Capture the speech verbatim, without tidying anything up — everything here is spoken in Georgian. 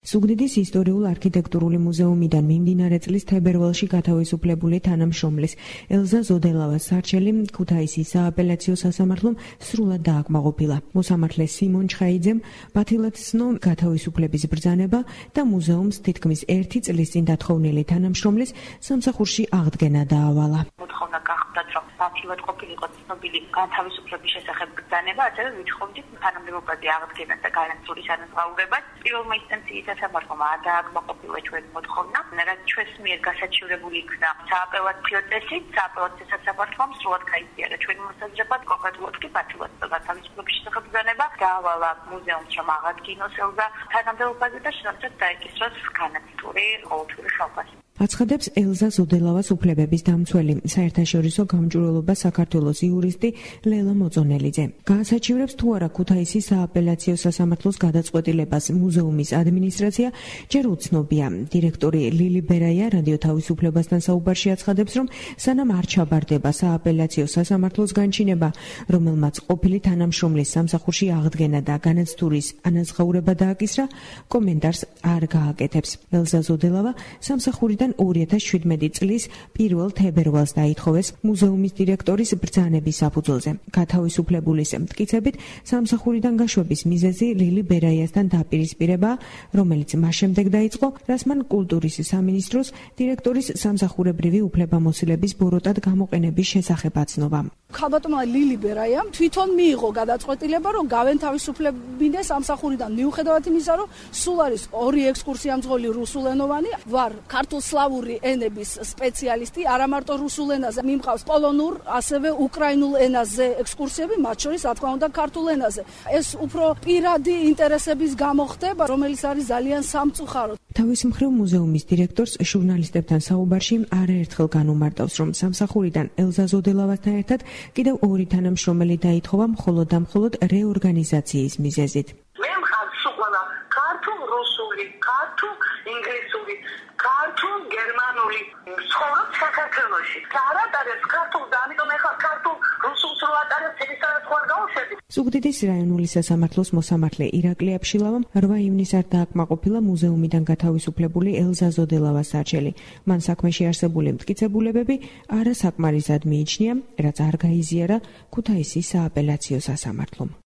ზუგდიდის ისტორიულ-არქიტექტურული მუზეუმიდან მიმდინარე წლის თებერვალში გათავისუფლებული თანამშრომლის ელზა ზოდელავას სარჩელი ქუთაისის სააპელაციო სასამართლომ სრულად დააკმაყოფილა. მოსამართლე სიმონ ჩხაიძემ ბათილად ცნო გათავისუფლების ბრძანება და მუზეუმს თითქმის ერთი წლის წინ დათხოვნილი თანამშრომლის სამსახურში აღდგენა დაავალა. მოთხოვნა გახდათ, რომ ბათილად ყოფილიყო ცნობილი გათავისუფლების შესახებ ბრძანება, ასევე ვითხოვდით თანამდებობაზე აღდგენა და განათლების ანაზღაურებას. პირველმა ინსტანციის სასამართლომ დააკმაყოფილა ჩვენი მოთხოვნა, რაც ჩვენს მიერ გასაჩივრებული იქნა სააპელაციო წესით, სააპელაციო სასამართლომ სრულად გაიზიარა ჩვენი მოსაზრება, კონკრეტულად კი ბათილად გათავისუფლების შესახებ ბრძანება დაავალა მუზეუმს, რომ აღადგინოს ელზა თანამდებობაზე და შესაბამისად დაეკისროს განათლური ყოველთვიური ხალხი. აცხადებს ელზა ზოდელავას უფლებების დამცველი საერთაშორისო გამჭვირვალობა საქართველოს იურისტი ლელა მოწონელიძე. გაასაჩივრებს თუ არა ქუთაისის სააპელაციო სასამართლოს გადაწყვეტილებას მუზეუმის ადმინისტრაცია ჯერ უცნობია. დირექტორი ლილი ბერაია რადიო თავისუფლებასთან საუბარში აცხადებს, რომ სანამ არ ჩაბარდება სააპელაციო სასამართლოს განჩინება, რომელმაც ყოფილი თანამშრომლის სამსახურში აღდგენა და განათლების ანაზღაურება დააკისრა, კომენტარს არ გააკეთებს. ელზა ზოდელავა სამსახურიდან ორი ათას შვიდმეტი წლის პირველ თებერვალს დაითხოვეს მუზეუმის დირექტორის ბრძანების საფუძველზე. გათავისუფლებულის მტკიცებით, სამსახურიდან გაშვების მიზეზი ლილი ბერაიასთან დაპირისპირება, რომელიც მას შემდეგ დაიწყო, რაც მან კულტურის სამინისტროს დირექტორის სამსახურებრივი უფლებამოსილების ბოროტად გამოყენების შესახებ აცნობა. ქალბატონმა ლილი ბერაიამ თვითონ მიიღო გადაწყვეტილება, რომ გავენთავისუფლებინეს სამსახურიდან, მიუხედავად იმისა, რომ სულ არის ორი ექსკურსიამძღოლი რუსულენოვანი, ვარ ქართულ სლავური ენების სპეციალისტი, არა მარტო რუსულ ენაზე, მიმყავს პოლონურ, ასევე უკრაინულ ენაზე ექსკურსიები, მათ შორის რა თქმა უნდა ქართულ ენაზე. ეს უფრო პირადი ინტერესების გამო ხდება, რომელიც არის ძალიან სამწუხარო. თავის მხრივ მუზეუმის დირექტორს ჟურნალისტებთან საუბარში არაერთხელ განუმარტავს, რომ სამსახურიდან ელზა ზოდელავასთან ერთად კიდევ ორი თანამშრომელი დაითხოვა მხოლოდ და მხოლოდ რეორგანიზაციის მიზეზით. მე მხარს უყოლა ქართულ, რუსული, ქართულ, ინგლისური, ქართულ, გერმანული, ცხოვრობ საქართველოში. არატარებს ქართულ და ამიტომ ეხლა ქართულ, რუსულს რო ატარებს, ისედაც ხوار გავუშვები. ზუგდიდის რაიონული სასამართლოს მოსამართლე ირაკლი აფშილავამ რვა ივნისს დააკმაყოფილა მუზეუმიდან გათავისუფლებული ელზა ზოდელავას სარჩელი. მან საქმეში არსებული მტკიცებულებები არასაკმარისად მიიჩნია, რაც არ გაიზიარა ქუთაისის სააპელაციო სასამართლომ.